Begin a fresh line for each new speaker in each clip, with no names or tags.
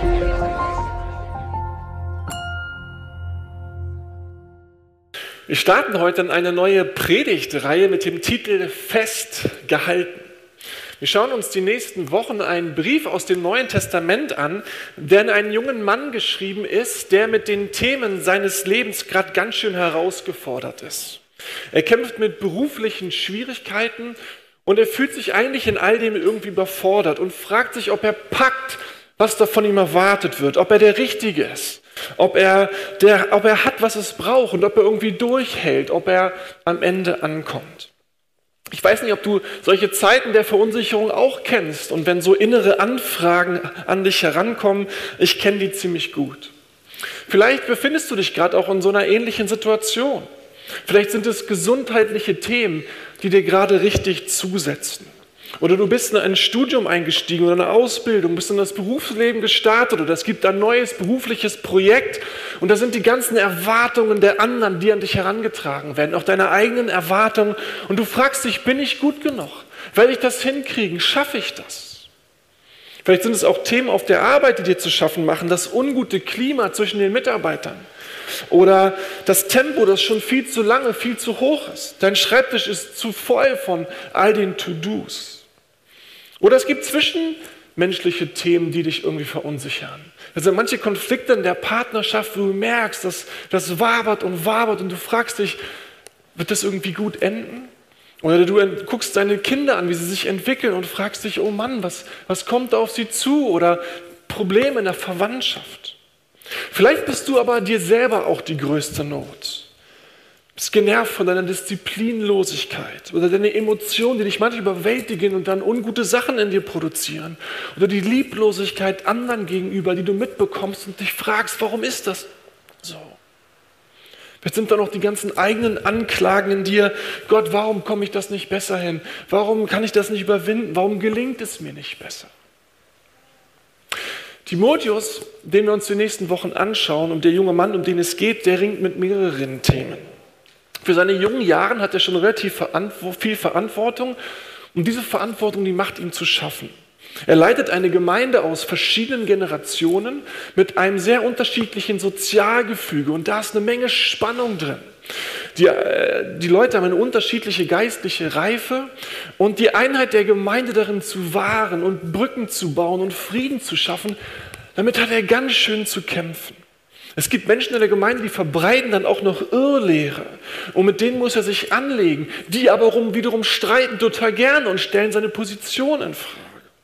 Wir starten heute in eine neue Predigtreihe mit dem Titel Festgehalten. Wir schauen uns die nächsten Wochen einen Brief aus dem Neuen Testament an, der an einen jungen Mann geschrieben ist, der mit den Themen seines Lebens gerade ganz schön herausgefordert ist. Er kämpft mit beruflichen Schwierigkeiten und er fühlt sich eigentlich in all dem irgendwie überfordert und fragt sich, ob er packt, was da von ihm erwartet wird, ob er der Richtige ist. Ob er hat, was es braucht und ob er irgendwie durchhält, ob er am Ende ankommt. Ich weiß nicht, ob du solche Zeiten der Verunsicherung auch kennst und wenn so innere Anfragen an dich herankommen, ich kenne die ziemlich gut. Vielleicht befindest du dich gerade auch in so einer ähnlichen Situation. Vielleicht sind es gesundheitliche Themen, die dir gerade richtig zusetzen. Oder du bist in ein Studium eingestiegen oder eine Ausbildung, bist in das Berufsleben gestartet oder es gibt ein neues berufliches Projekt und da sind die ganzen Erwartungen der anderen, die an dich herangetragen werden, auch deine eigenen Erwartungen und du fragst dich, bin ich gut genug? Werde ich das hinkriegen? Schaffe ich das? Vielleicht sind es auch Themen auf der Arbeit, die dir zu schaffen machen, das ungute Klima zwischen den Mitarbeitern. Oder das Tempo, das schon viel zu lange, viel zu hoch ist. Dein Schreibtisch ist zu voll von all den To-Dos. Oder es gibt zwischenmenschliche Themen, die dich irgendwie verunsichern. Also manche Konflikte in der Partnerschaft, wo du merkst, dass das wabert und du fragst dich, wird das irgendwie gut enden? Oder du guckst deine Kinder an, wie sie sich entwickeln und fragst dich, oh Mann, was kommt da auf sie zu? Oder Probleme in der Verwandtschaft. Vielleicht bist du aber dir selber auch die größte Not. Du bist genervt von deiner Disziplinlosigkeit oder deine Emotionen, die dich manchmal überwältigen und dann ungute Sachen in dir produzieren. Oder die Lieblosigkeit anderen gegenüber, die du mitbekommst und dich fragst, warum ist das so? Vielleicht sind da noch die ganzen eigenen Anklagen in dir. Gott, warum komme ich das nicht besser hin? Warum kann ich das nicht überwinden? Warum gelingt es mir nicht besser? Timotheus, den wir uns die nächsten Wochen anschauen, und der junge Mann, um den es geht, der ringt mit mehreren Themen. Für seine jungen Jahren hat er schon relativ viel Verantwortung und diese Verantwortung, die macht ihm zu schaffen. Er leitet eine Gemeinde aus verschiedenen Generationen mit einem sehr unterschiedlichen Sozialgefüge und da ist eine Menge Spannung drin. Die Leute haben eine unterschiedliche geistliche Reife und die Einheit der Gemeinde darin zu wahren und Brücken zu bauen und Frieden zu schaffen, damit hat er ganz schön zu kämpfen. Es gibt Menschen in der Gemeinde, die verbreiten dann auch noch Irrlehre und mit denen muss er sich anlegen, die aber wiederum streiten total gerne und stellen seine Position in Frage.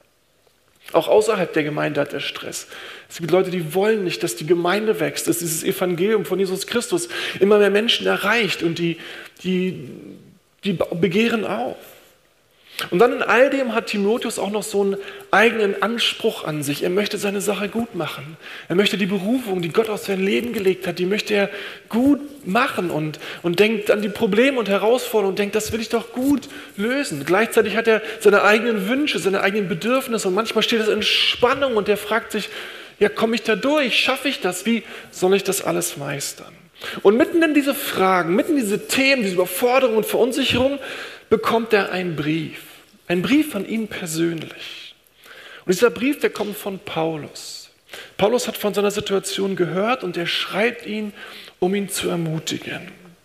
Auch außerhalb der Gemeinde hat er Stress. Es gibt Leute, die wollen nicht, dass die Gemeinde wächst, dass dieses Evangelium von Jesus Christus immer mehr Menschen erreicht und die begehren auf. Und dann in all dem hat Timotheus auch noch so einen eigenen Anspruch an sich. Er möchte seine Sache gut machen. Er möchte die Berufung, die Gott auf sein Leben gelegt hat, die möchte er gut machen und denkt an die Probleme und Herausforderungen und denkt, das will ich doch gut lösen. Gleichzeitig hat er seine eigenen Wünsche, seine eigenen Bedürfnisse und manchmal steht es in Spannung und er fragt sich, ja, komme ich da durch? Schaffe ich das? Wie soll ich das alles meistern? Und mitten in diese Fragen, mitten in diese Themen, diese Überforderung und Verunsicherung bekommt er einen Brief. Ein Brief von ihm persönlich. Und dieser Brief, der kommt von Paulus. Paulus hat von seiner Situation gehört und er schreibt ihn, um ihn zu ermutigen.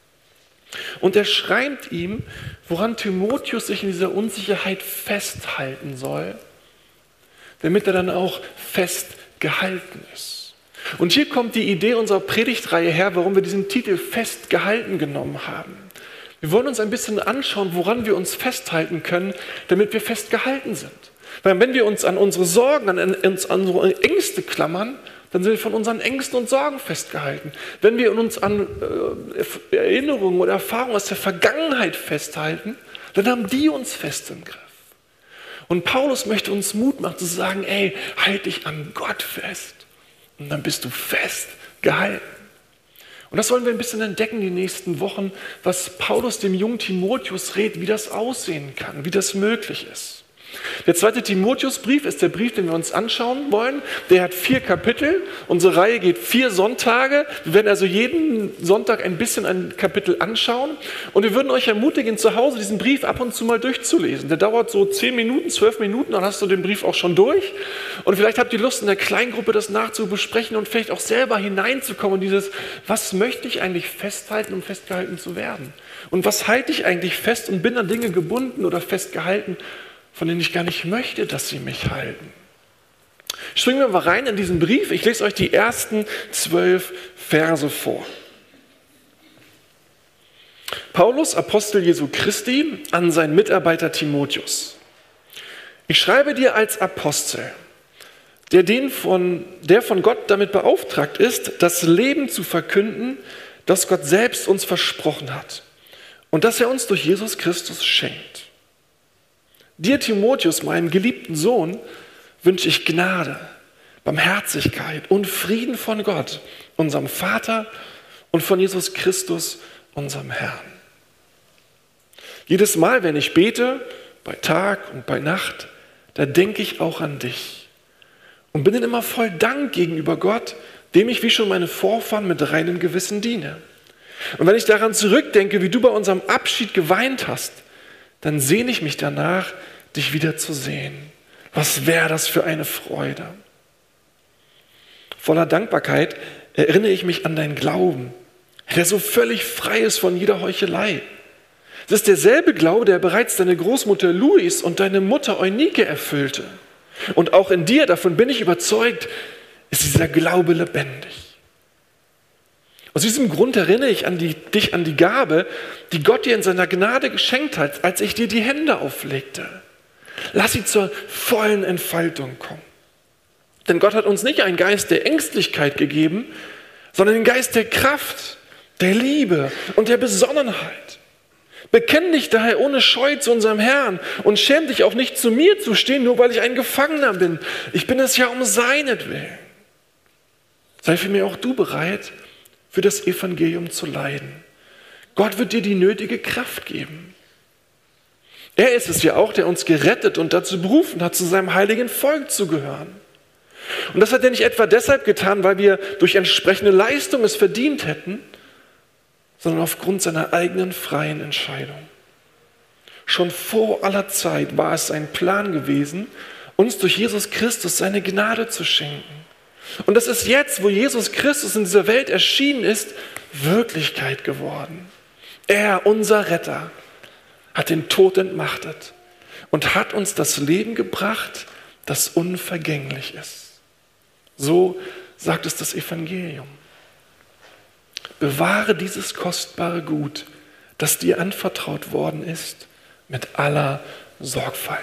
Und er schreibt ihm, woran Timotheus sich in dieser Unsicherheit festhalten soll, damit er dann auch festgehalten ist. Und hier kommt die Idee unserer Predigtreihe her, warum wir diesen Titel Festgehalten genommen haben. Wir wollen uns ein bisschen anschauen, woran wir uns festhalten können, damit wir festgehalten sind. Weil wenn wir uns an unsere Sorgen, an unsere Ängste klammern, dann sind wir von unseren Ängsten und Sorgen festgehalten. Wenn wir uns an Erinnerungen oder Erfahrungen aus der Vergangenheit festhalten, dann haben die uns fest im Griff. Und Paulus möchte uns Mut machen zu sagen, ey, halt dich an Gott fest. Und dann bist du festgehalten. Und das wollen wir ein bisschen entdecken die nächsten Wochen, was Paulus dem jungen Timotheus rät, wie das aussehen kann, wie das möglich ist. Der 2. Timotheusbrief ist der Brief, den wir uns anschauen wollen. Der hat 4 Kapitel. Unsere Reihe geht 4 Sonntage. Wir werden also jeden Sonntag ein bisschen ein Kapitel anschauen. Und wir würden euch ermutigen, zu Hause diesen Brief ab und zu mal durchzulesen. Der dauert so 10 Minuten, 12 Minuten, dann hast du den Brief auch schon durch. Und vielleicht habt ihr Lust, in der Kleingruppe das nachzubesprechen und vielleicht auch selber hineinzukommen in dieses, was möchte ich eigentlich festhalten, um festgehalten zu werden? Und was halte ich eigentlich fest und bin an Dinge gebunden oder festgehalten, von denen ich gar nicht möchte, dass sie mich halten. Springen wir mal rein in diesen Brief. Ich lese euch die ersten 12 Verse vor. Paulus, Apostel Jesu Christi, an seinen Mitarbeiter Timotheus. Ich schreibe dir als Apostel, der von Gott damit beauftragt ist, das Leben zu verkünden, das Gott selbst uns versprochen hat und das er uns durch Jesus Christus schenkt. Dir, Timotheus, meinem geliebten Sohn, wünsche ich Gnade, Barmherzigkeit und Frieden von Gott, unserem Vater und von Jesus Christus, unserem Herrn. Jedes Mal, wenn ich bete, bei Tag und bei Nacht, da denke ich auch an dich und bin dann immer voll Dank gegenüber Gott, dem ich wie schon meine Vorfahren mit reinem Gewissen diene. Und wenn ich daran zurückdenke, wie du bei unserem Abschied geweint hast, dann sehne ich mich danach, dich wiederzusehen. Was wäre das für eine Freude? Voller Dankbarkeit erinnere ich mich an deinen Glauben, der so völlig frei ist von jeder Heuchelei. Es ist derselbe Glaube, der bereits deine Großmutter Louis und deine Mutter Eunike erfüllte. Und auch in dir, davon bin ich überzeugt, ist dieser Glaube lebendig. Aus diesem Grund erinnere ich dich an die Gabe, die Gott dir in seiner Gnade geschenkt hat, als ich dir die Hände auflegte. Lass sie zur vollen Entfaltung kommen. Denn Gott hat uns nicht einen Geist der Ängstlichkeit gegeben, sondern den Geist der Kraft, der Liebe und der Besonnenheit. Bekenn dich daher ohne Scheu zu unserem Herrn und schäm dich auch nicht, zu mir zu stehen, nur weil ich ein Gefangener bin. Ich bin es ja um seinetwillen. Sei vielmehr auch du bereit, für das Evangelium zu leiden. Gott wird dir die nötige Kraft geben. Er ist es ja auch, der uns gerettet und dazu berufen hat, zu seinem heiligen Volk zu gehören. Und das hat er nicht etwa deshalb getan, weil wir durch entsprechende Leistung es verdient hätten, sondern aufgrund seiner eigenen freien Entscheidung. Schon vor aller Zeit war es sein Plan gewesen, uns durch Jesus Christus seine Gnade zu schenken. Und das ist jetzt, wo Jesus Christus in dieser Welt erschienen ist, Wirklichkeit geworden. Er, unser Retter, hat den Tod entmachtet und hat uns das Leben gebracht, das unvergänglich ist. So sagt es das Evangelium. Bewahre dieses kostbare Gut, das dir anvertraut worden ist, mit aller Sorgfalt.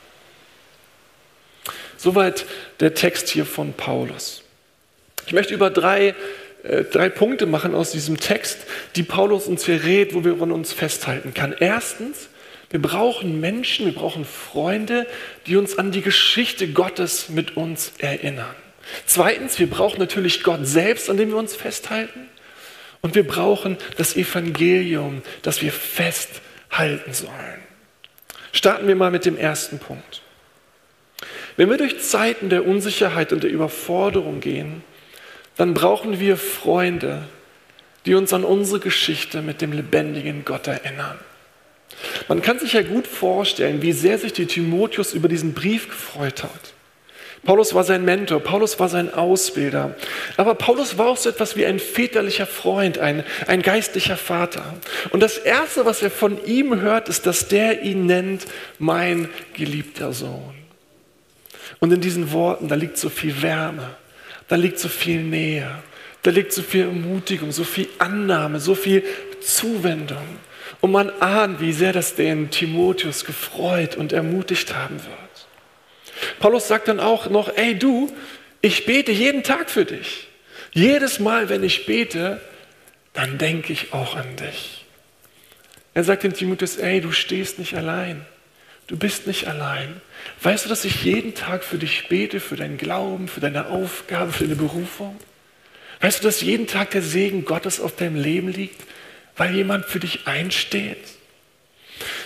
Soweit der Text hier von Paulus. Ich möchte über drei Punkte machen aus diesem Text, die Paulus uns hier rät, wo wir an uns festhalten kann. Erstens, wir brauchen Menschen, wir brauchen Freunde, die uns an die Geschichte Gottes mit uns erinnern. Zweitens, wir brauchen natürlich Gott selbst, an dem wir uns festhalten. Und wir brauchen das Evangelium, das wir festhalten sollen. Starten wir mal mit dem ersten Punkt. Wenn wir durch Zeiten der Unsicherheit und der Überforderung gehen, dann brauchen wir Freunde, die uns an unsere Geschichte mit dem lebendigen Gott erinnern. Man kann sich ja gut vorstellen, wie sehr sich die Timotheus über diesen Brief gefreut hat. Paulus war sein Mentor, Paulus war sein Ausbilder. Aber Paulus war auch so etwas wie ein väterlicher Freund, ein geistlicher Vater. Und das Erste, was er von ihm hört, ist, dass der ihn nennt, mein geliebter Sohn. Und in diesen Worten, da liegt so viel Wärme, da liegt so viel Nähe, da liegt so viel Ermutigung, so viel Annahme, so viel Zuwendung. Und man ahnt, wie sehr das den Timotheus gefreut und ermutigt haben wird. Paulus sagt dann auch noch, ey du, ich bete jeden Tag für dich. Jedes Mal, wenn ich bete, dann denke ich auch an dich. Er sagt dem Timotheus, ey, du stehst nicht allein. Du bist nicht allein. Weißt du, dass ich jeden Tag für dich bete, für deinen Glauben, für deine Aufgabe, für deine Berufung? Weißt du, dass jeden Tag der Segen Gottes auf deinem Leben liegt, weil jemand für dich einsteht?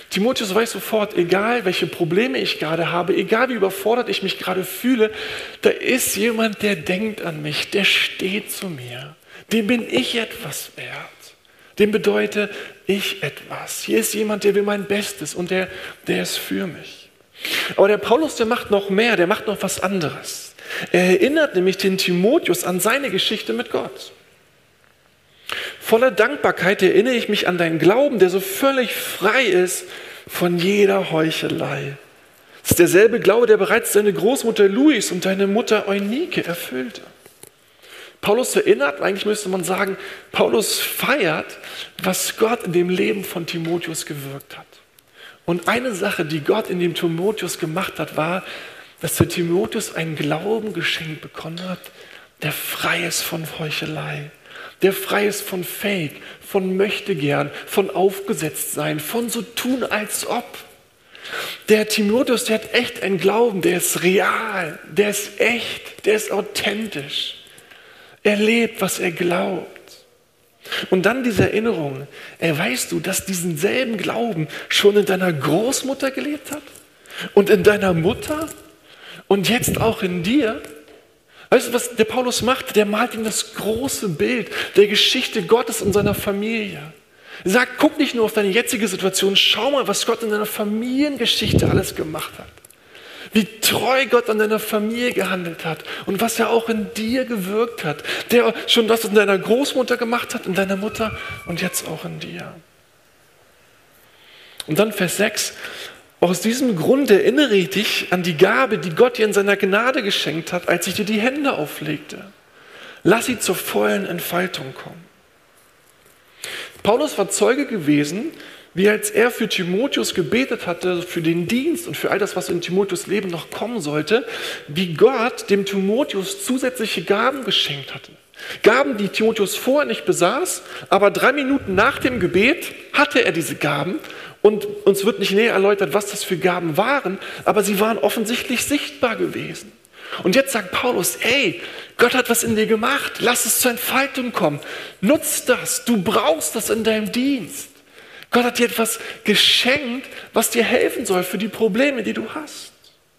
Timotheus weiß sofort, egal welche Probleme ich gerade habe, egal wie überfordert ich mich gerade fühle, da ist jemand, der denkt an mich, der steht zu mir. Dem bin ich etwas wert. Dem bedeutet ich etwas. Hier ist jemand, der will mein Bestes und der ist für mich. Aber der Paulus, der macht noch mehr, der macht noch was anderes. Er erinnert nämlich den Timotheus an seine Geschichte mit Gott. Voller Dankbarkeit erinnere ich mich an deinen Glauben, der so völlig frei ist von jeder Heuchelei. Es ist derselbe Glaube, der bereits deine Großmutter Louis und deine Mutter Eunike erfüllte. Paulus erinnert, eigentlich müsste man sagen, Paulus feiert, was Gott in dem Leben von Timotheus gewirkt hat. Und eine Sache, die Gott in dem Timotheus gemacht hat, war, dass der Timotheus einen Glauben geschenkt bekommen hat, der frei ist von Heuchelei. Der frei ist von Fake, von Möchtegern, von Aufgesetztsein, von so tun als ob. Der Timotheus, der hat echt einen Glauben, der ist real, der ist echt, der ist authentisch. Er lebt, was er glaubt. Und dann diese Erinnerung, weißt du, dass diesen selben Glauben schon in deiner Großmutter gelebt hat und in deiner Mutter und jetzt auch in dir? Weißt du, was der Paulus macht? Der malt ihm das große Bild der Geschichte Gottes und seiner Familie. Er sagt, guck nicht nur auf deine jetzige Situation, schau mal, was Gott in deiner Familiengeschichte alles gemacht hat. Wie treu Gott an deiner Familie gehandelt hat und was er auch in dir gewirkt hat. Der schon das in deiner Großmutter gemacht hat, in deiner Mutter und jetzt auch in dir. Und dann Vers 6. Aus diesem Grund erinnere ich dich an die Gabe, die Gott dir in seiner Gnade geschenkt hat, als ich dir die Hände auflegte. Lass sie zur vollen Entfaltung kommen. Paulus war Zeuge gewesen, wie als er für Timotheus gebetet hatte, für den Dienst und für all das, was in Timotheus Leben noch kommen sollte, wie Gott dem Timotheus zusätzliche Gaben geschenkt hatte. Gaben, die Timotheus vorher nicht besaß, aber 3 Minuten nach dem Gebet hatte er diese Gaben. Und uns wird nicht näher erläutert, was das für Gaben waren, aber sie waren offensichtlich sichtbar gewesen. Und jetzt sagt Paulus, Gott hat was in dir gemacht, lass es zur Entfaltung kommen. Nutz das, du brauchst das in deinem Dienst. Gott hat dir etwas geschenkt, was dir helfen soll für die Probleme, die du hast.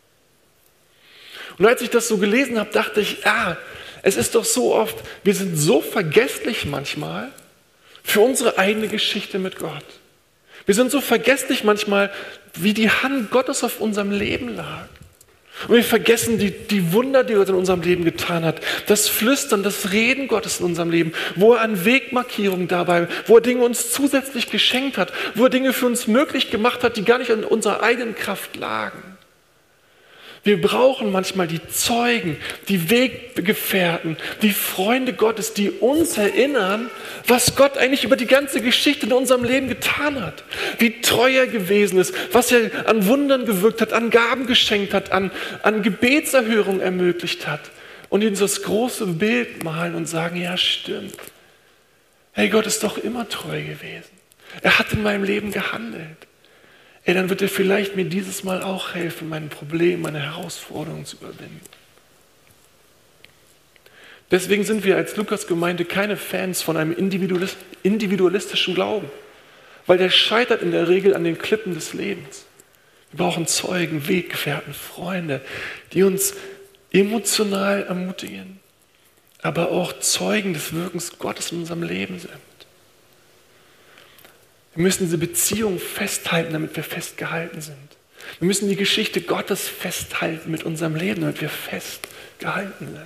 Und als ich das so gelesen habe, dachte ich, es ist doch so oft, wir sind so vergesslich manchmal für unsere eigene Geschichte mit Gott. Wir sind so vergesslich manchmal, wie die Hand Gottes auf unserem Leben lag. Und wir vergessen die Wunder, die Gott in unserem Leben getan hat. Das Flüstern, das Reden Gottes in unserem Leben. Wo er an Wegmarkierungen dabei, wo er Dinge uns zusätzlich geschenkt hat. Wo er Dinge für uns möglich gemacht hat, die gar nicht in unserer eigenen Kraft lagen. Wir brauchen manchmal die Zeugen, die Weggefährten, die Freunde Gottes, die uns erinnern, was Gott eigentlich über die ganze Geschichte in unserem Leben getan hat. Wie treu er gewesen ist, was er an Wundern gewirkt hat, an Gaben geschenkt hat, an Gebetserhörung ermöglicht hat. Und uns das große Bild malen und sagen, ja stimmt. Gott ist doch immer treu gewesen. Er hat in meinem Leben gehandelt. Dann wird er vielleicht mir dieses Mal auch helfen, mein Problem, meine Herausforderungen zu überwinden. Deswegen sind wir als Lukas-Gemeinde keine Fans von einem individualistischen Glauben, weil der scheitert in der Regel an den Klippen des Lebens. Wir brauchen Zeugen, Weggefährten, Freunde, die uns emotional ermutigen, aber auch Zeugen des Wirkens Gottes in unserem Leben sind. Wir müssen diese Beziehung festhalten, damit wir festgehalten sind. Wir müssen die Geschichte Gottes festhalten mit unserem Leben, damit wir festgehalten sind.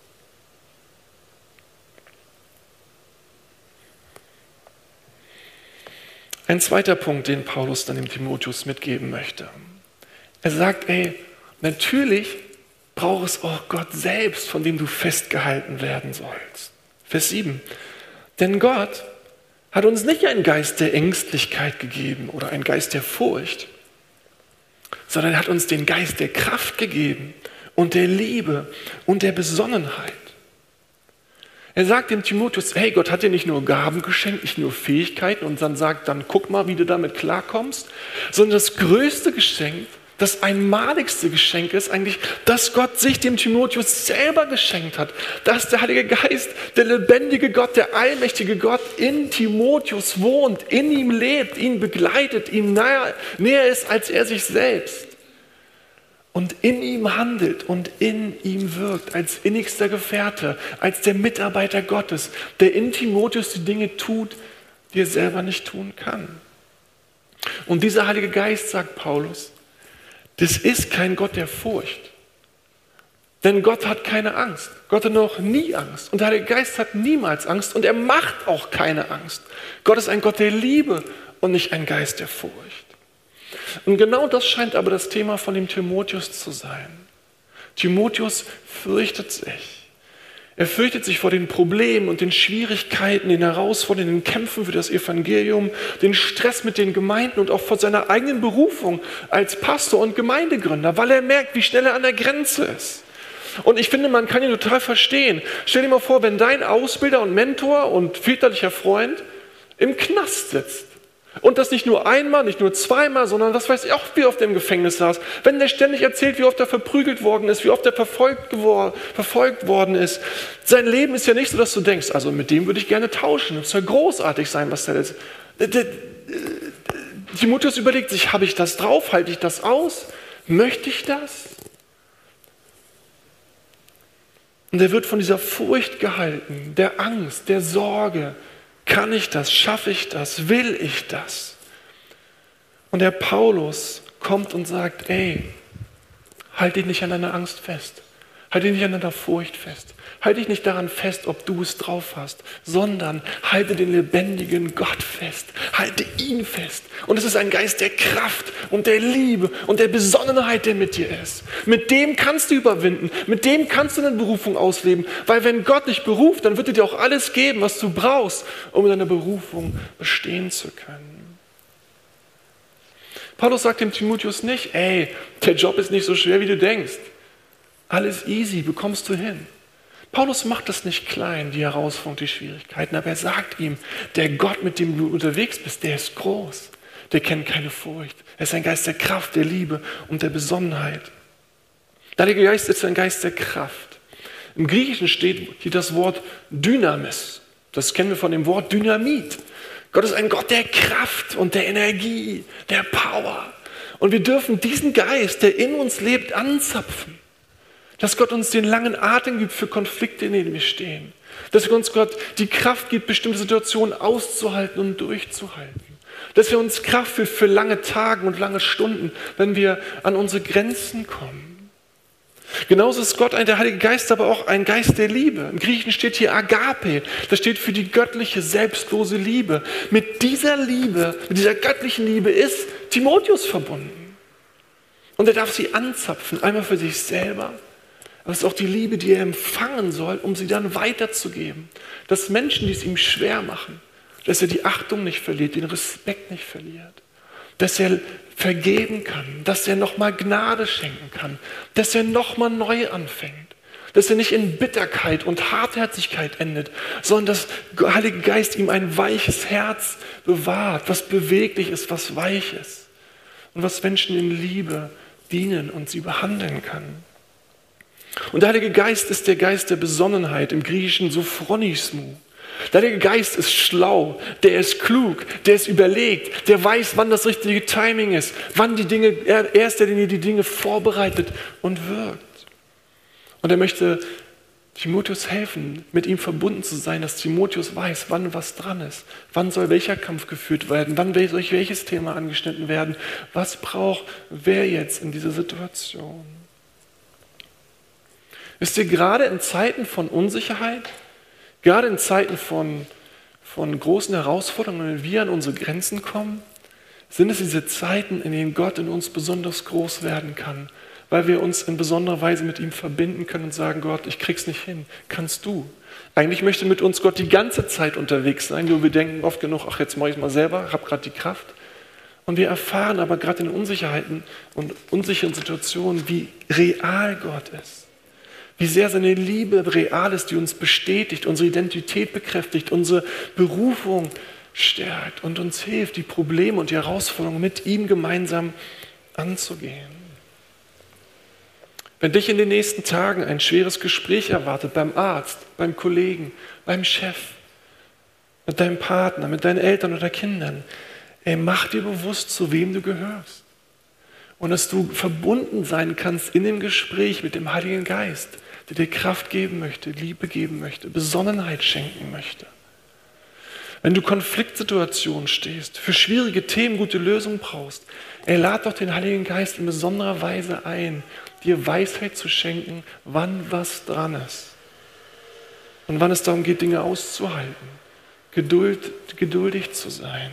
Ein zweiter Punkt, den Paulus dann dem Timotheus mitgeben möchte. Er sagt, natürlich braucht es auch Gott selbst, von dem du festgehalten werden sollst. Vers 7. Denn Gott hat uns nicht einen Geist der Ängstlichkeit gegeben oder einen Geist der Furcht, sondern er hat uns den Geist der Kraft gegeben und der Liebe und der Besonnenheit. Er sagt dem Timotheus, Gott hat dir nicht nur Gaben geschenkt, nicht nur Fähigkeiten und dann sagt, dann guck mal, wie du damit klarkommst, sondern das größte Geschenk, Das einmaligste Geschenk ist eigentlich, dass Gott sich dem Timotheus selber geschenkt hat. Dass der Heilige Geist, der lebendige Gott, der allmächtige Gott in Timotheus wohnt, in ihm lebt, ihn begleitet, ihm näher ist als er sich selbst. Und in ihm handelt und in ihm wirkt, als innigster Gefährte, als der Mitarbeiter Gottes, der in Timotheus die Dinge tut, die er selber nicht tun kann. Und dieser Heilige Geist, sagt Paulus, das ist kein Gott der Furcht. Denn Gott hat keine Angst. Gott hat noch nie Angst. Und der Heilige Geist hat niemals Angst und er macht auch keine Angst. Gott ist ein Gott der Liebe und nicht ein Geist der Furcht. Und genau das scheint aber das Thema von dem Timotheus zu sein. Timotheus fürchtet sich. Er fürchtet sich vor den Problemen und den Schwierigkeiten, den Herausforderungen, den Kämpfen für das Evangelium, den Stress mit den Gemeinden und auch vor seiner eigenen Berufung als Pastor und Gemeindegründer, weil er merkt, wie schnell er an der Grenze ist. Und ich finde, man kann ihn total verstehen. Stell dir mal vor, wenn dein Ausbilder und Mentor und väterlicher Freund im Knast sitzt. Und das nicht nur einmal, nicht nur zweimal, sondern was weiß ich auch, wie oft er im Gefängnis saß. Wenn der ständig erzählt, wie oft er verprügelt worden ist, wie oft er verfolgt worden ist. Sein Leben ist ja nicht so, dass du denkst, also mit dem würde ich gerne tauschen. Es soll großartig sein, was der ist. Timotheus überlegt sich, habe ich das drauf? Halte ich das aus? Möchte ich das? Und er wird von dieser Furcht gehalten, der Angst, der Sorge. Kann ich das? Schaffe ich das? Will ich das? Und der Paulus kommt und sagt, ey, halt dich nicht an deiner Angst fest. Halt dich nicht an deiner Furcht fest. Halt dich nicht daran fest, ob du es drauf hast, sondern halte den lebendigen Gott fest. Halte ihn fest. Und es ist ein Geist der Kraft und der Liebe und der Besonnenheit, der mit dir ist. Mit dem kannst du überwinden. Mit dem kannst du eine Berufung ausleben. Weil wenn Gott dich beruft, dann wird er dir auch alles geben, was du brauchst, um in deiner Berufung bestehen zu können. Paulus sagt dem Timotheus nicht, ey, der Job ist nicht so schwer, wie du denkst. Alles easy, bekommst du hin. Paulus macht das nicht klein, die Herausforderung, die Schwierigkeiten, aber er sagt ihm, der Gott, mit dem du unterwegs bist, der ist groß, der kennt keine Furcht. Er ist ein Geist der Kraft, der Liebe und der Besonnenheit. Der Heilige Geist ist ein Geist der Kraft. Im Griechischen steht hier das Wort Dynamis. Das kennen wir von dem Wort Dynamit. Gott ist ein Gott der Kraft und der Energie, der Power. Und wir dürfen diesen Geist, der in uns lebt, anzapfen. Dass Gott uns den langen Atem gibt für Konflikte, in denen wir stehen. Dass uns Gott die Kraft gibt, bestimmte Situationen auszuhalten und durchzuhalten. Dass er uns Kraft gibt für lange Tage und lange Stunden, wenn wir an unsere Grenzen kommen. Genauso ist Gott, der Heilige Geist, aber auch ein Geist der Liebe. Im Griechischen steht hier Agape. Das steht für die göttliche, selbstlose Liebe. Mit dieser Liebe, mit dieser göttlichen Liebe ist Timotheus verbunden. Und er darf sie anzapfen, einmal für sich selber. Aber es ist auch die Liebe, die er empfangen soll, um sie dann weiterzugeben. Dass Menschen, die es ihm schwer machen, dass er die Achtung nicht verliert, den Respekt nicht verliert. Dass er vergeben kann, dass er nochmal Gnade schenken kann, dass er nochmal neu anfängt. Dass er nicht in Bitterkeit und Hartherzigkeit endet, sondern dass der Heilige Geist ihm ein weiches Herz bewahrt, was beweglich ist, was weich ist. Und was Menschen in Liebe dienen und sie behandeln kann. Und der Heilige Geist ist der Geist der Besonnenheit, im Griechischen Sophronismou. Der Heilige Geist ist schlau, der ist klug, der ist überlegt, der weiß, wann das richtige Timing ist, wann die Dinge, er ist der, der die Dinge vorbereitet und wirkt. Und er möchte Timotheus helfen, mit ihm verbunden zu sein, dass Timotheus weiß, wann was dran ist, wann soll welcher Kampf geführt werden, wann soll welches Thema angeschnitten werden, was braucht wer jetzt in dieser Situation. Wisst ihr, gerade in Zeiten von Unsicherheit, gerade in Zeiten von großen Herausforderungen, wenn wir an unsere Grenzen kommen, sind es diese Zeiten, in denen Gott in uns besonders groß werden kann, weil wir uns in besonderer Weise mit ihm verbinden können und sagen, Gott, ich krieg's nicht hin, kannst du. Eigentlich möchte mit uns Gott die ganze Zeit unterwegs sein, nur wir denken oft genug, ach, jetzt mache ich es mal selber, habe gerade die Kraft. Und wir erfahren aber gerade in Unsicherheiten und unsicheren Situationen, wie real Gott ist. Wie sehr seine Liebe real ist, die uns bestätigt, unsere Identität bekräftigt, unsere Berufung stärkt und uns hilft, die Probleme und die Herausforderungen mit ihm gemeinsam anzugehen. Wenn dich in den nächsten Tagen ein schweres Gespräch erwartet, beim Arzt, beim Kollegen, beim Chef, mit deinem Partner, mit deinen Eltern oder Kindern, mach dir bewusst, zu wem du gehörst. Und dass du verbunden sein kannst in dem Gespräch mit dem Heiligen Geist, der dir Kraft geben möchte, Liebe geben möchte, Besonnenheit schenken möchte. Wenn du Konfliktsituationen stehst, für schwierige Themen gute Lösungen brauchst, lad doch den Heiligen Geist in besonderer Weise ein, dir Weisheit zu schenken, wann was dran ist. Und wann es darum geht, Dinge auszuhalten, geduldig zu sein.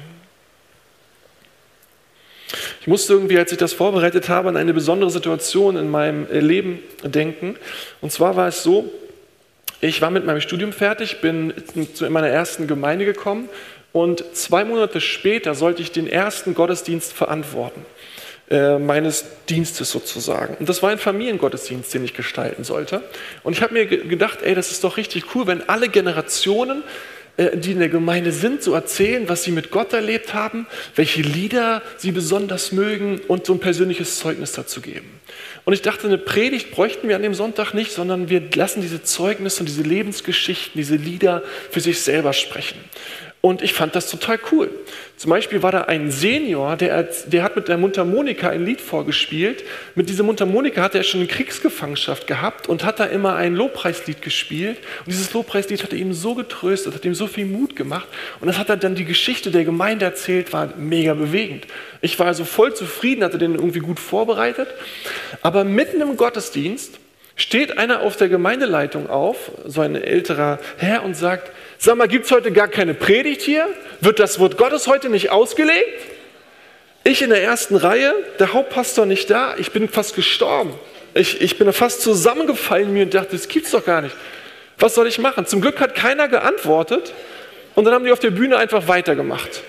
Ich musste irgendwie, als ich das vorbereitet habe, an eine besondere Situation in meinem Leben denken. Und zwar war es so, ich war mit meinem Studium fertig, bin in meiner ersten Gemeinde gekommen und 2 Monate später sollte ich den ersten Gottesdienst verantworten, meines Dienstes sozusagen. Und das war ein Familiengottesdienst, den ich gestalten sollte. Und ich habe mir gedacht, das ist doch richtig cool, wenn alle Generationen, die in der Gemeinde sind, so erzählen, was sie mit Gott erlebt haben, welche Lieder sie besonders mögen und so ein persönliches Zeugnis dazu geben. Und ich dachte, eine Predigt bräuchten wir an dem Sonntag nicht, sondern wir lassen diese Zeugnisse und diese Lebensgeschichten, diese Lieder für sich selber sprechen. Und ich fand das total cool. Zum Beispiel war da ein Senior, der hat mit der Mundharmonika ein Lied vorgespielt. Mit dieser Mundharmonika hat er schon eine Kriegsgefangenschaft gehabt und hat da immer ein Lobpreislied gespielt. Und dieses Lobpreislied hat er ihm so getröstet, hat ihm so viel Mut gemacht. Und das hat er dann die Geschichte der Gemeinde erzählt, war mega bewegend. Ich war also voll zufrieden, hatte den irgendwie gut vorbereitet. Aber mitten im Gottesdienst steht einer auf der Gemeindeleitung auf, so ein älterer Herr, und sagt: Sag mal, gibt es heute gar keine Predigt hier? Wird das Wort Gottes heute nicht ausgelegt? Ich in der ersten Reihe, der Hauptpastor nicht da, ich bin fast gestorben. Ich bin fast zusammengefallen mir und dachte, das gibt's doch gar nicht. Was soll ich machen? Zum Glück hat keiner geantwortet und dann haben die auf der Bühne einfach weitergemacht.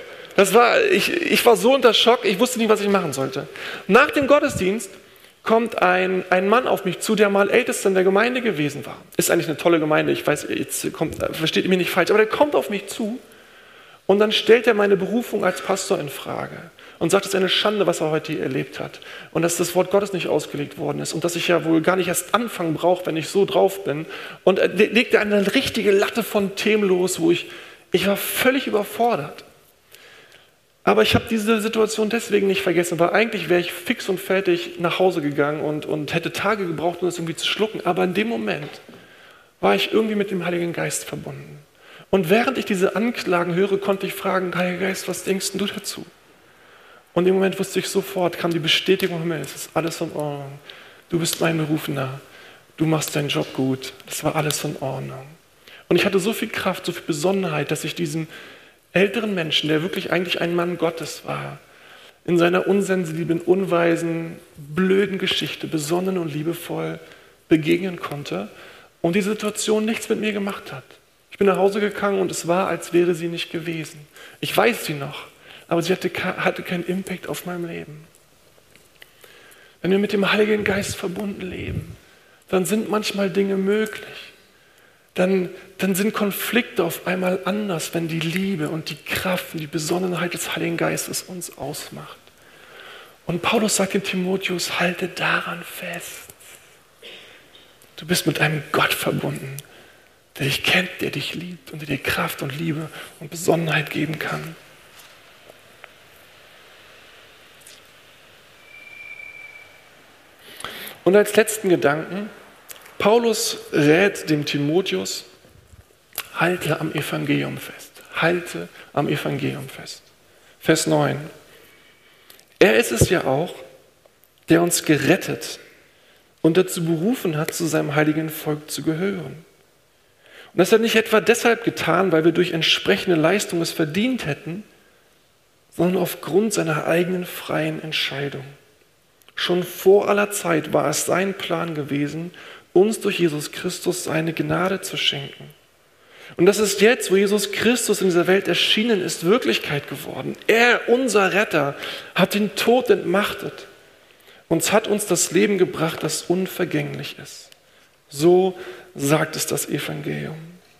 Ich war so unter Schock, ich wusste nicht, was ich machen sollte. Nach dem Gottesdienst kommt ein Mann auf mich zu, der mal Ältester in der Gemeinde gewesen war. Ist eigentlich eine tolle Gemeinde, ich weiß, versteht ihr mich nicht falsch, aber der kommt auf mich zu und dann stellt er meine Berufung als Pastor in Frage und sagt, es ist eine Schande, was er heute hier erlebt hat und dass das Wort Gottes nicht ausgelegt worden ist und dass ich ja wohl gar nicht erst anfangen brauche, wenn ich so drauf bin. Und er legte eine richtige Latte von Themen los, wo ich war völlig überfordert. Aber ich habe diese Situation deswegen nicht vergessen, weil eigentlich wäre ich fix und fertig nach Hause gegangen und hätte Tage gebraucht, um das irgendwie zu schlucken. Aber in dem Moment war ich irgendwie mit dem Heiligen Geist verbunden. Und während ich diese Anklagen höre, konnte ich fragen: Heiliger Geist, was denkst du dazu? Und im Moment wusste ich sofort, kam die Bestätigung im Himmel, es ist alles in Ordnung. Du bist mein Berufener, du machst deinen Job gut, das war alles in Ordnung. Und ich hatte so viel Kraft, so viel Besonnenheit, dass ich diesem älteren Menschen, der wirklich eigentlich ein Mann Gottes war, in seiner unsensiblen, unweisen, blöden Geschichte besonnen und liebevoll begegnen konnte und die Situation nichts mit mir gemacht hat. Ich bin nach Hause gegangen und es war, als wäre sie nicht gewesen. Ich weiß sie noch, aber sie hatte keinen Impact auf meinem Leben. Wenn wir mit dem Heiligen Geist verbunden leben, dann sind manchmal Dinge möglich. Dann sind Konflikte auf einmal anders, wenn die Liebe und die Kraft und die Besonnenheit des Heiligen Geistes uns ausmacht. Und Paulus sagt in Timotheus: Halte daran fest. Du bist mit einem Gott verbunden, der dich kennt, der dich liebt und der dir Kraft und Liebe und Besonnenheit geben kann. Und als letzten Gedanken: Paulus rät dem Timotheus: Halte am Evangelium fest. Halte am Evangelium fest. Vers 9. Er ist es ja auch, der uns gerettet und dazu berufen hat, zu seinem heiligen Volk zu gehören. Und das hat er nicht etwa deshalb getan, weil wir durch entsprechende Leistung es verdient hätten, sondern aufgrund seiner eigenen freien Entscheidung. Schon vor aller Zeit war es sein Plan gewesen, uns durch Jesus Christus seine Gnade zu schenken. Und das ist jetzt, wo Jesus Christus in dieser Welt erschienen ist, Wirklichkeit geworden. Er, unser Retter, hat den Tod entmachtet und hat uns das Leben gebracht, das unvergänglich ist. So sagt es das Evangelium.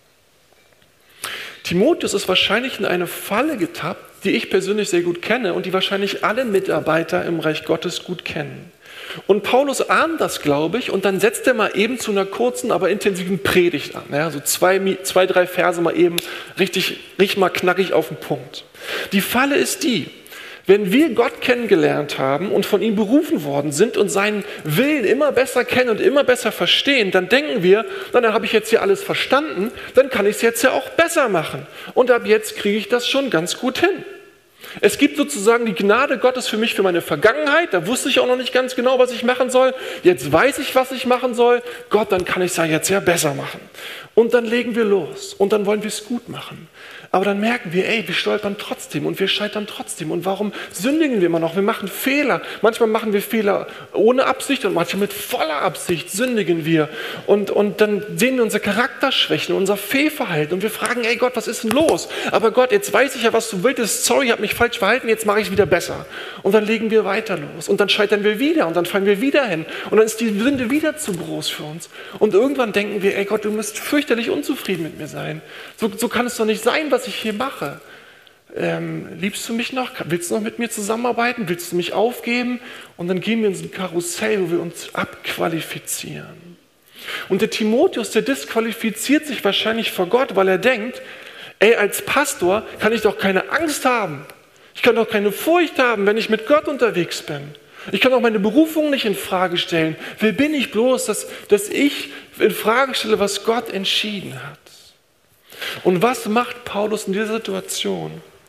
Timotheus ist wahrscheinlich in eine Falle getappt, die ich persönlich sehr gut kenne und die wahrscheinlich alle Mitarbeiter im Reich Gottes gut kennen. Und Paulus ahnt das, glaube ich, und dann setzt er mal eben zu einer kurzen, aber intensiven Predigt an. Ja, so zwei, drei Verse mal eben richtig mal knackig auf den Punkt. Die Falle ist die: Wenn wir Gott kennengelernt haben und von ihm berufen worden sind und seinen Willen immer besser kennen und immer besser verstehen, dann denken wir, dann habe ich jetzt hier alles verstanden, dann kann ich es jetzt ja auch besser machen. Und ab jetzt kriege ich das schon ganz gut hin. Es gibt sozusagen die Gnade Gottes für mich, für meine Vergangenheit. Da wusste ich auch noch nicht ganz genau, was ich machen soll. Jetzt weiß ich, was ich machen soll. Gott, dann kann ich es ja jetzt ja besser machen. Und dann legen wir los und dann wollen wir es gut machen. Aber dann merken wir, wir stolpern trotzdem und wir scheitern trotzdem. Und warum sündigen wir immer noch? Wir machen Fehler. Manchmal machen wir Fehler ohne Absicht und manchmal mit voller Absicht sündigen wir. Und dann sehen wir unsere Charakterschwächen, unser Fehlverhalten und wir fragen, Gott, was ist denn los? Aber Gott, jetzt weiß ich ja, was du willst. Sorry, ich habe mich falsch verhalten, jetzt mache ich es wieder besser. Und dann legen wir weiter los und dann scheitern wir wieder und dann fallen wir wieder hin. Und dann ist die Sünde wieder zu groß für uns. Und irgendwann denken wir, Gott, du musst fürchterlich unzufrieden mit mir sein. So kann es doch nicht sein, was ich hier mache. Liebst du mich noch? Willst du noch mit mir zusammenarbeiten? Willst du mich aufgeben? Und dann gehen wir in so ein Karussell, wo wir uns abqualifizieren. Und der Timotheus, der disqualifiziert sich wahrscheinlich vor Gott, weil er denkt, als Pastor kann ich doch keine Angst haben. Ich kann doch keine Furcht haben, wenn ich mit Gott unterwegs bin. Ich kann auch meine Berufung nicht in Frage stellen. Wer bin ich bloß, dass ich in Frage stelle, was Gott entschieden hat? Und was macht Paulus in dieser Situation?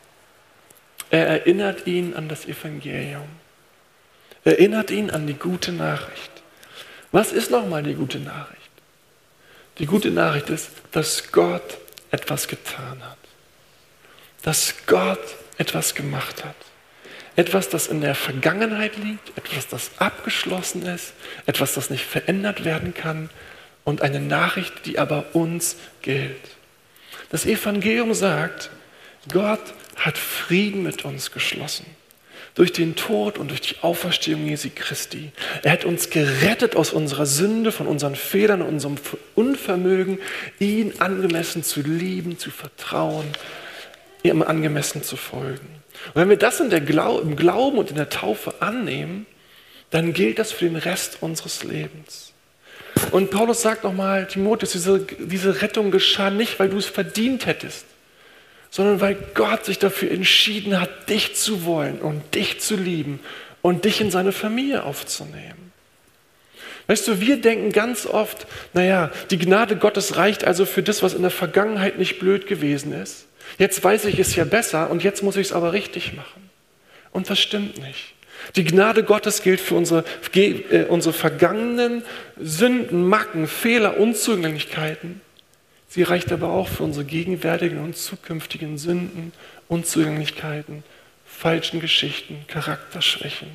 Er erinnert ihn an das Evangelium. Er erinnert ihn an die gute Nachricht. Was ist nochmal die gute Nachricht? Die gute Nachricht ist, dass Gott etwas getan hat. Dass Gott etwas gemacht hat. Etwas, das in der Vergangenheit liegt, etwas, das abgeschlossen ist, etwas, das nicht verändert werden kann und eine Nachricht, die aber uns gilt. Das Evangelium sagt, Gott hat Frieden mit uns geschlossen. Durch den Tod und durch die Auferstehung Jesu Christi. Er hat uns gerettet aus unserer Sünde, von unseren Fehlern, unserem Unvermögen, ihn angemessen zu lieben, zu vertrauen, ihm angemessen zu folgen. Und wenn wir das im Glauben und in der Taufe annehmen, dann gilt das für den Rest unseres Lebens. Und Paulus sagt nochmal, Timotheus, diese Rettung geschah nicht, weil du es verdient hättest, sondern weil Gott sich dafür entschieden hat, dich zu wollen und dich zu lieben und dich in seine Familie aufzunehmen. Weißt du, wir denken ganz oft, die Gnade Gottes reicht also für das, was in der Vergangenheit nicht blöd gewesen ist. Jetzt weiß ich es ja besser und jetzt muss ich es aber richtig machen. Und das stimmt nicht. Die Gnade Gottes gilt für unsere vergangenen Sünden, Macken, Fehler, Unzulänglichkeiten. Sie reicht aber auch für unsere gegenwärtigen und zukünftigen Sünden, Unzulänglichkeiten, falschen Geschichten, Charakterschwächen.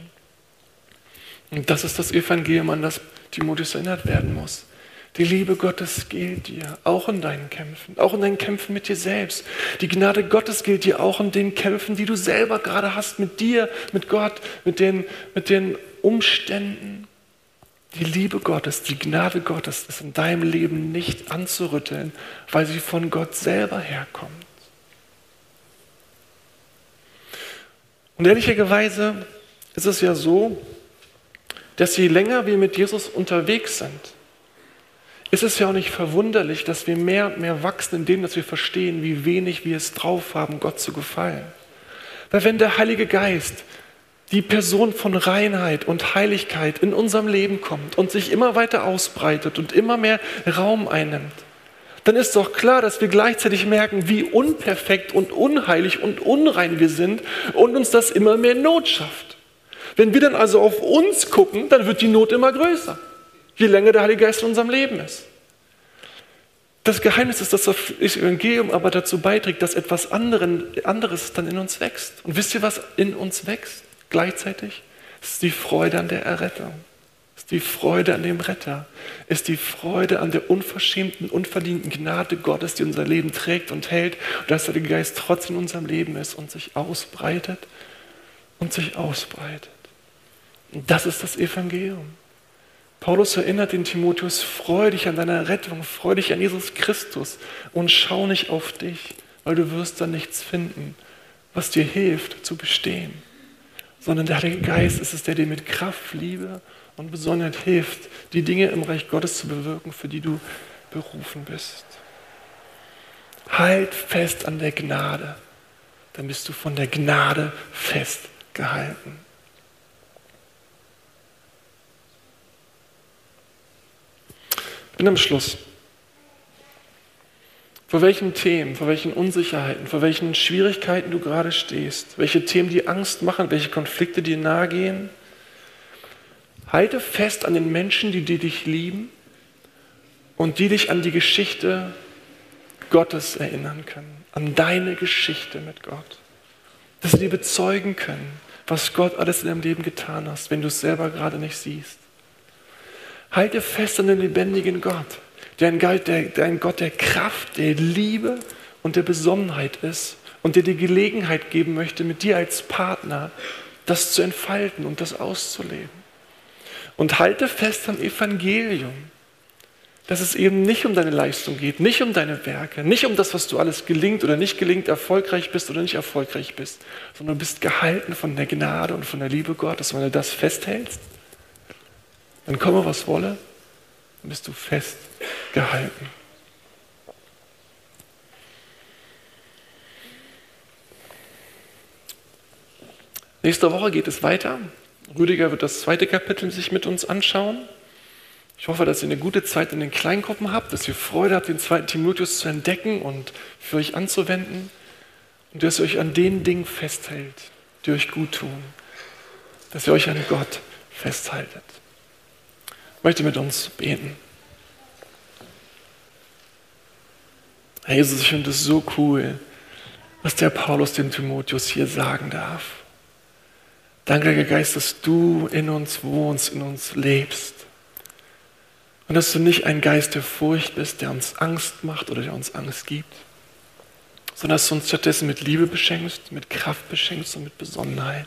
Und das ist das Evangelium, an das Timotheus erinnert werden muss. Die Liebe Gottes gilt dir, auch in deinen Kämpfen mit dir selbst. Die Gnade Gottes gilt dir auch in den Kämpfen, die du selber gerade hast mit dir, mit Gott, mit den Umständen. Die Liebe Gottes, die Gnade Gottes ist in deinem Leben nicht anzurütteln, weil sie von Gott selber herkommt. Und ehrlicherweise ist es ja so, dass je länger wir mit Jesus unterwegs sind, ist es ja auch nicht verwunderlich, dass wir mehr und mehr wachsen in dem, dass wir verstehen, wie wenig wir es drauf haben, Gott zu gefallen. Weil wenn der Heilige Geist, die Person von Reinheit und Heiligkeit in unserem Leben kommt und sich immer weiter ausbreitet und immer mehr Raum einnimmt, dann ist doch klar, dass wir gleichzeitig merken, wie unperfekt und unheilig und unrein wir sind und uns das immer mehr Not schafft. Wenn wir dann also auf uns gucken, dann wird die Not immer größer, je länger der Heilige Geist in unserem Leben ist. Das Geheimnis ist, dass das Evangelium aber dazu beiträgt, dass etwas anderes dann in uns wächst. Und wisst ihr, was in uns wächst gleichzeitig? Es ist die Freude an der Errettung. Es ist die Freude an dem Retter. Es ist die Freude an der unverschämten, unverdienten Gnade Gottes, die unser Leben trägt und hält. Und dass der Heilige Geist trotzdem in unserem Leben ist und sich ausbreitet und sich ausbreitet. Und das ist das Evangelium. Paulus erinnert den Timotheus, freu dich an deiner Rettung, freu dich an Jesus Christus und schau nicht auf dich, weil du wirst dann nichts finden, was dir hilft zu bestehen. Sondern der Heilige Geist ist es, der dir mit Kraft, Liebe und Besonnenheit hilft, die Dinge im Reich Gottes zu bewirken, für die du berufen bist. Halt fest an der Gnade, dann bist du von der Gnade festgehalten. Ich bin am Schluss. Vor welchen Themen, vor welchen Unsicherheiten, vor welchen Schwierigkeiten du gerade stehst, welche Themen dir Angst machen, welche Konflikte dir nahegehen, halte fest an den Menschen, die dich lieben und die dich an die Geschichte Gottes erinnern können, an deine Geschichte mit Gott. Dass sie dir bezeugen können, was Gott alles in deinem Leben getan hat, wenn du es selber gerade nicht siehst. Halte fest an den lebendigen Gott, der ein Gott der Kraft, der Liebe und der Besonnenheit ist und der dir Gelegenheit geben möchte, mit dir als Partner das zu entfalten und das auszuleben. Und halte fest am Evangelium, dass es eben nicht um deine Leistung geht, nicht um deine Werke, nicht um das, was du alles gelingt oder nicht gelingt, erfolgreich bist oder nicht erfolgreich bist, sondern du bist gehalten von der Gnade und von der Liebe Gottes. Wenn du das festhältst, dann komme, was wolle, dann bist du festgehalten. Nächste Woche geht es weiter. Rüdiger wird das 2. Kapitel sich mit uns anschauen. Ich hoffe, dass ihr eine gute Zeit in den Kleingruppen habt, dass ihr Freude habt, den 2. Timotheus zu entdecken und für euch anzuwenden und dass ihr euch an den Dingen festhält, die euch gut tun, dass ihr euch an Gott festhaltet. Ich möchte mit uns beten. Herr Jesus, ich finde es so cool, was der Paulus dem Timotheus hier sagen darf. Danke, Heiliger Geist, dass du in uns wohnst, in uns lebst. Und dass du nicht ein Geist der Furcht bist, der uns Angst macht oder der uns Angst gibt, sondern dass du uns stattdessen mit Liebe beschenkst, mit Kraft beschenkst und mit Besonnenheit.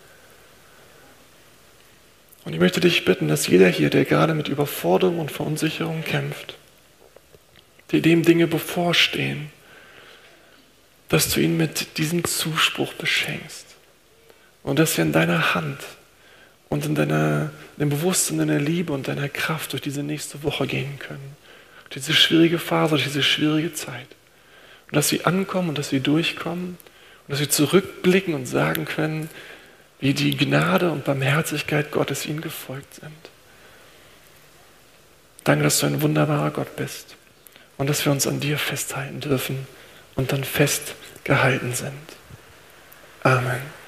Und ich möchte dich bitten, dass jeder hier, der gerade mit Überforderung und Verunsicherung kämpft, dem Dinge bevorstehen, dass du ihn mit diesem Zuspruch beschenkst und dass wir in deiner Hand und in dem Bewusstsein deiner Liebe und deiner Kraft durch diese nächste Woche gehen können. Durch diese schwierige Phase, durch diese schwierige Zeit. Und dass sie ankommen und dass sie durchkommen und dass sie zurückblicken und sagen können, wie die Gnade und Barmherzigkeit Gottes ihnen gefolgt sind. Danke, dass du ein wunderbarer Gott bist und dass wir uns an dir festhalten dürfen und dann festgehalten sind. Amen.